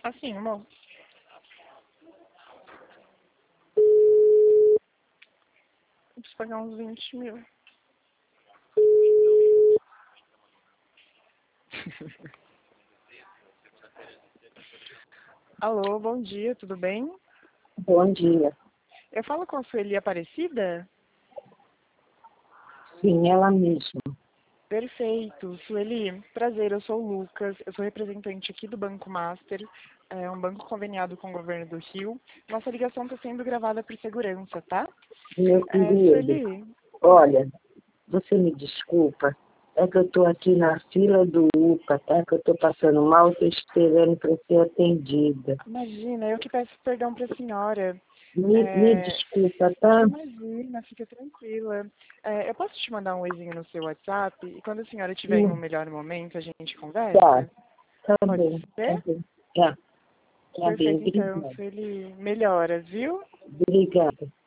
Assim, amor. Eu preciso pagar uns 20 mil. Alô, bom dia, tudo bem? Bom dia. Eu falo com a Sueli Aparecida? Sim, ela mesma. Perfeito. Sueli, prazer, eu sou o Lucas, eu sou representante aqui do Banco Master, é um banco conveniado com o governo do Rio. Nossa ligação está sendo gravada por segurança, tá? Meu querido, Sueli, olha, você me desculpa, é que eu estou aqui na fila do UPA, tá? Que eu estou passando mal, estou esperando para ser atendida. imagina, eu que peço perdão para a senhora. Me desculpa, tá? Imagina, fica tranquila. Eu posso te mandar um oizinho no seu WhatsApp e quando a senhora estiver em um melhor momento a gente Tá, conversa? tá Pode bom, tá ser? bom. Tá bem, Perfeito, então. obrigada. Sueli, melhoras, viu? Obrigada.